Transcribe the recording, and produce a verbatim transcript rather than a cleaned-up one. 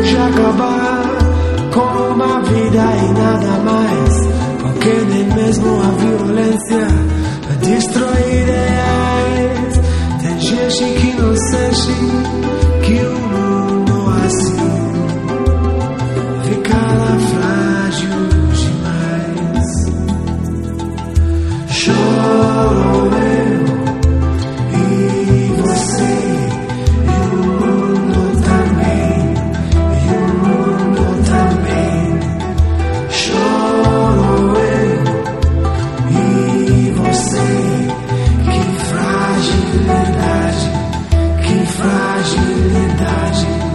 hoje acabar com uma vida e nada mais, porque nem mesmo a violência destrói ideais. Tem gente que não sente que o mundo assim fica lá frágil demais. Choro eu e você, e o mundo também, e o mundo também. Choro eu e você, que fragilidade, que fragilidade.